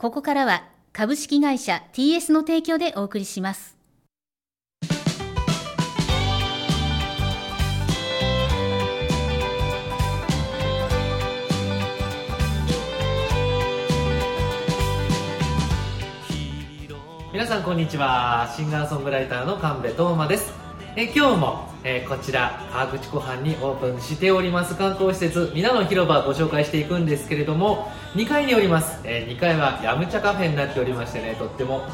ここからは株式会社 TS の提供でお送りします。 皆さんこんにちは。シンガーソングライターの神戸斗真です。今日も、こちら川口湖畔にオープンしております観光施設皆の広場をご紹介していくんですけれども、2階におります。2階はヤムチャカフェになっておりましてね、とっても